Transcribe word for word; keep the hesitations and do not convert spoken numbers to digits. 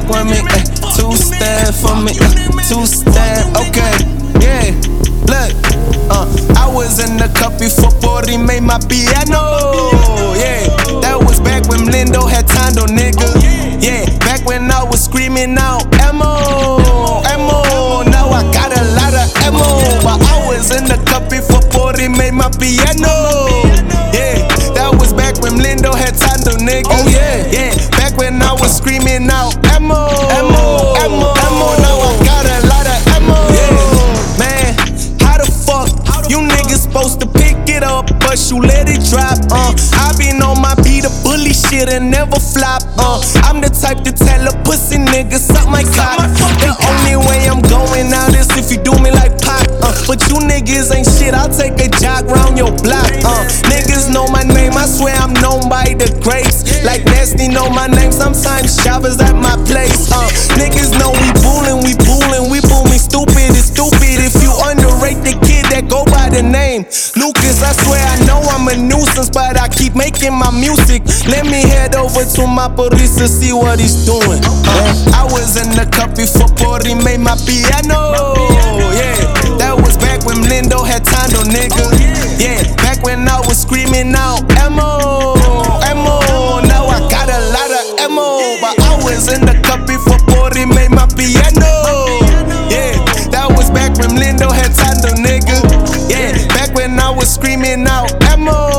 with me, eh. Two step for me, eh. Two step, okay, yeah. Look, uh, I was in the cup before Bori made my piano, yeah. That was back when Lindo had Tando, nigga, yeah. Back when I was screaming out ammo, ammo. Now I got a lot of ammo, but I was in the cup before Bori made my piano, yeah. That was back when Lindo had Tando, nigga, oh yeah, yeah. Back when I was screaming out ammo, ammo, ammo, ammo. Now I got a lot of ammo, yeah. Man, how the fuck you niggas supposed to pick it up, but you let it drop? Uh, I been on my beat a bully shit and never flop. Uh, I'm the type to tell a pussy nigga suck my cock. The only way I'm going out is if you do me like Pac. Uh, but you niggas ain't shit. I'll take a jog round your block. Uh, niggas know my name. I swear I'm known by the greats. Like Nasty know my name. Sometimes shoppers at my place. Uh, niggas know we bullin', we bullin', we booming. Stupid is stupid if you underrate the kid that go by the name Lucas. I swear I know I'm a nuisance, but I keep making my music. Let me head over to my Paris to see what he's doing. Uh, I was in the cup before Bori made my piano, yeah. That was back when Lindo had Tando, nigga, yeah. Back when I was screaming out ammo, ammo. Now I got a lot of ammo, but I was in the cup before Bori made my piano, yeah. That was back when Lindo had Tando, nigga, yeah. Back when I was screaming out ammo.